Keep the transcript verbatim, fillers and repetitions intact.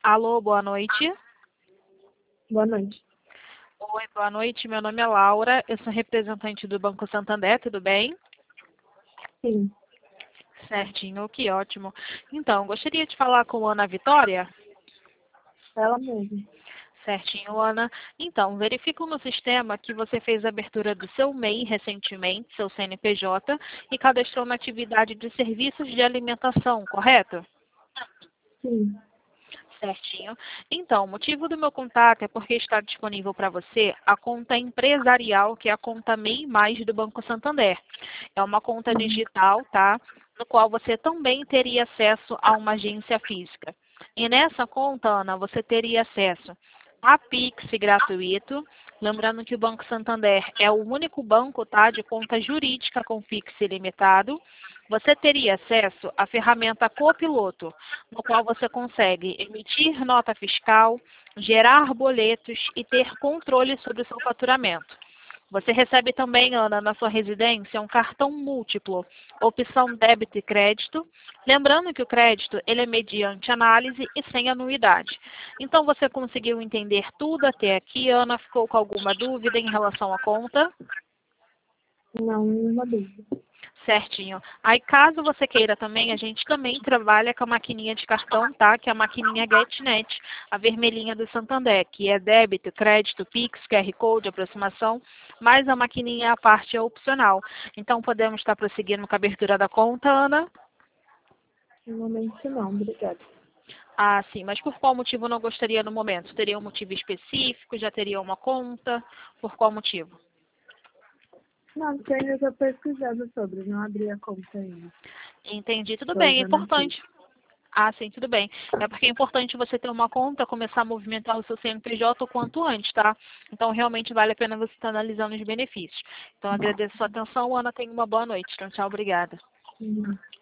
Alô, boa noite. Boa noite. Oi, boa noite. Meu nome é Laura. Eu sou representante do Banco Santander, tudo bem? Sim, Certinho, que ótimo. Então, gostaria de falar com a Ana Vitória? ela mesma. Certinho, Ana. Então, verifico no sistema que você fez a abertura do seu M E I recentemente, seu C N P J, e cadastrou na atividade de serviços de alimentação, correto? Sim, Certinho. Então, o motivo do meu contato é porque está disponível para você a conta empresarial, que é a conta M E I Mais do Banco Santander. É uma conta sim, digital, tá? No qual você também teria acesso a uma agência física. E nessa conta, Ana, você teria acesso a Pix gratuito. Lembrando que o Banco Santander é o único banco, tá, de conta jurídica com Pix ilimitado. Você teria acesso à ferramenta Copiloto, no qual você consegue emitir nota fiscal, gerar boletos e ter controle sobre o seu faturamento. Você recebe também, Ana, na sua residência, um cartão múltiplo, opção débito e crédito. Lembrando que o crédito ele é mediante análise e sem anuidade. Então, você conseguiu entender tudo até aqui, Ana? Ficou com alguma dúvida em relação à conta? não, nenhuma dúvida. Certinho. Aí, caso você queira também, a gente também trabalha com a maquininha de cartão, tá? Que é a maquininha GetNet, a vermelhinha do Santander, que é débito, crédito, Pix, Q R Code, aproximação, mas a maquininha, a parte é opcional. Então, podemos estar prosseguindo com a abertura da conta, Ana? No momento não, obrigada. Ah, sim, mas por qual motivo não gostaria no momento? Teria um motivo específico? Já teria uma conta? Por qual motivo? Não, porque ainda estou pesquisando sobre, não abri a conta ainda. Entendi, tudo Estou bem, é usando aqui. importante. Ah, sim, tudo bem. É porque é importante você ter uma conta, começar a movimentar o seu C N P J o quanto antes, tá? Então, realmente vale a pena você estar analisando os benefícios. Então, agradeço a sua atenção, Ana. Tenha uma boa noite. Tchau, tchau, obrigada. Uhum.